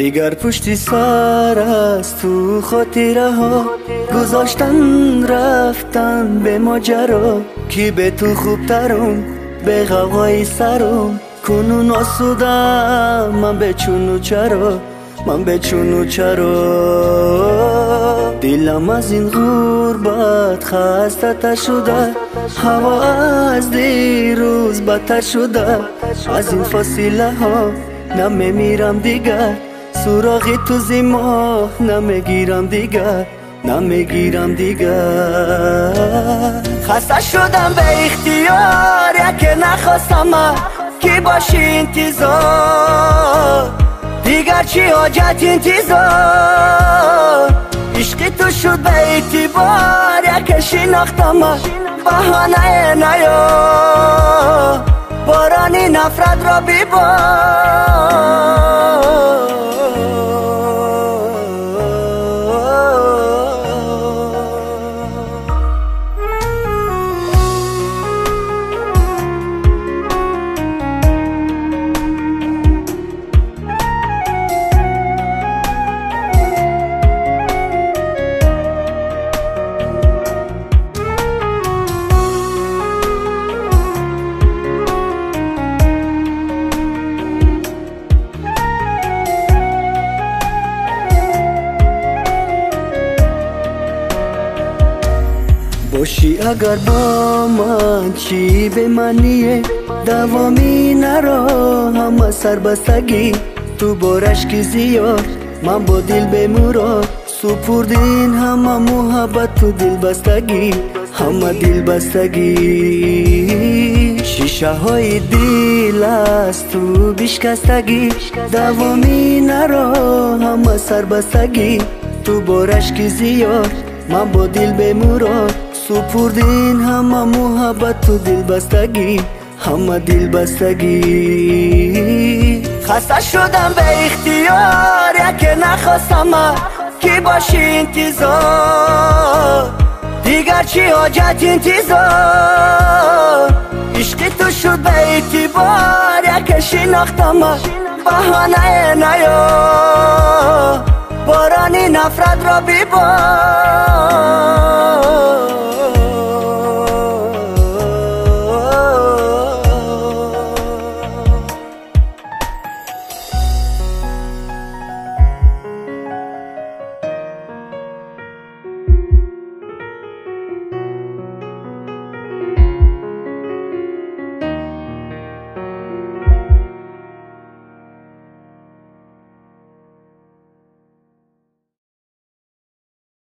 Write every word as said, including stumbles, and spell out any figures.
دیگر پشتی سر است تو خاطره ها گذاشتن رفتن به ماجرا کی به تو خوب ترم به غوغای سرم کنون آسودم من به چونو چرا من به چونو چرا دلم از این غربت خسته تر شده هوا از دیروز بدتر شده از این فاصله ها نمیمیرم دیگر سراغی تو زیما نمیگیرم دیگر نمیگیرم دیگر خسته شدم به اختیار یک نخواستم من کی باشی انتظار دیگر چی حاجت انتظار عشقی تو شد به اعتبار یک شناختم من بهانه نیا بارانی نفرت را بیبار باشی اگر با من چی به منیه دوامی نرا همه سربستگی تو بارش کی زیاد من با دل به مراد سپردین همه محبت تو دل بستگی همه دل بستگی شیشه های دل است تو بشکستگی دوامی نرا همه سربستگی تو بارش کی زیاد من با دل به مراد سپردین همه محبت تو دل بستگی همه دل بستگی خسته شدم به اختیار یک نخواستم من کی باشی انتظار دیگر چی حاجت انتظار عشقی تو شد به اعتبار یک شناختم من بهانه نیا بارانی نفرت را بیبار